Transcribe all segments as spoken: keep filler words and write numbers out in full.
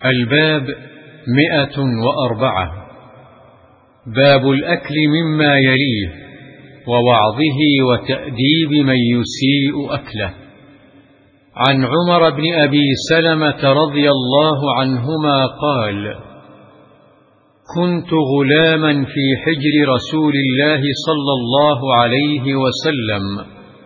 الباب مئة وأربعة. باب الأكل مما يليه ووعظه وتأديب من يسيء أكله. عن عمر بن أبي سلمة رضي الله عنهما قال: كنت غلاما في حجر رسول الله صلى الله عليه وسلم،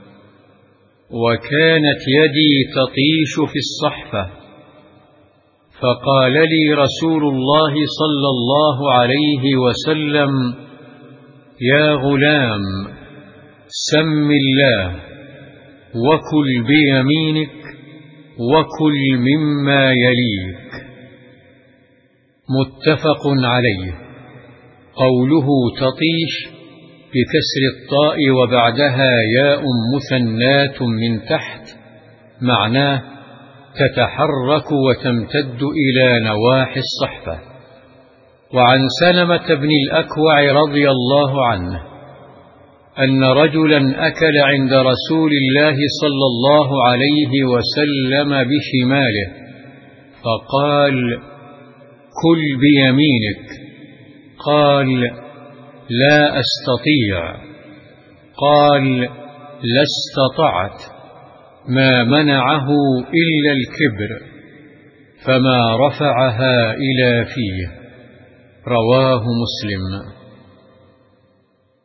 وكانت يدي تطيش في الصحفة، فقال لي رسول الله صلى الله عليه وسلم: يا غلام، سم الله وكل بيمينك وكل مما يليك. متفق عليه. قوله تطيش بكسر الطاء وبعدها ياء مثنات من تحت، معناه تتحرك وتمتد إلى نواحي الصحفة. وعن سلمة بن الأكوع رضي الله عنه أن رجلا أكل عند رسول الله صلى الله عليه وسلم بشماله، فقال: كل بيمينك. قال: لا أستطيع. قال: لا استطعت، ما منعه إلا الكبر، فما رفعها إلى فيه. رواه مسلم.